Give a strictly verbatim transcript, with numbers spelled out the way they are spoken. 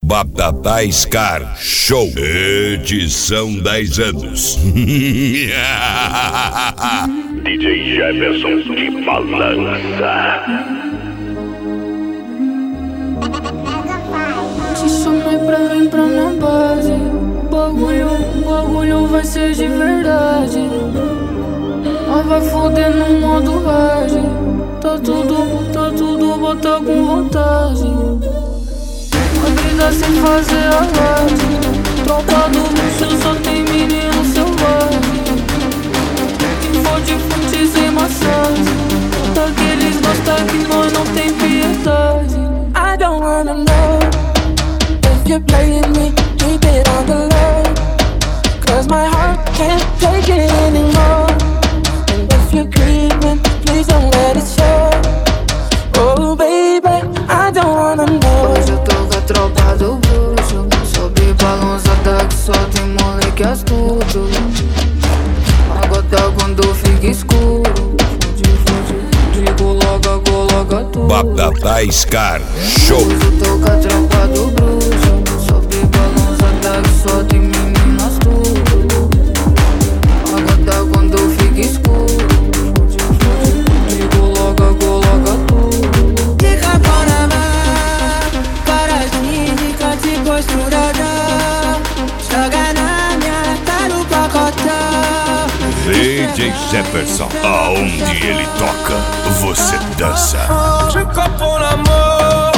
Batata Scar Show, edição dez anos. D J Jefferson de balança. Te chamei pra vir pra minha base. Bagulho, bagulho vai ser de verdade. Nós vai foder no modo hard. Tá tudo, tá tudo, bota com vontade. A vida sem fazer alarde. Tropa do luxo só tem menino selvagem. Que fode fute sem massagem. Daqueles gosta que nós não tem piedade. I don't wanna know if you're playing me, keep it on the low. Cause my heart can't take it anymore. And if you're creeping, please don't let it show. Oh baby, I don't wanna know. Hoje eu tô com a tropa do bruxo. Sobe balançada que só tem moleque astuto. Agora quando fica escuro. Fude, fude, de coloca, coloca tudo. Batata Scar Show. Hoje eu tô com a tropa do bruxo. Sobe balançada que só tem menino astuto. Agora quando fica escuro. Fude, fude, de coloca, coloca tudo. Fica para lá, cara clínica de posturada. Joga na minha cara o pacotão. D J Jefferson, aonde ele toca, você dança. De copo na mão.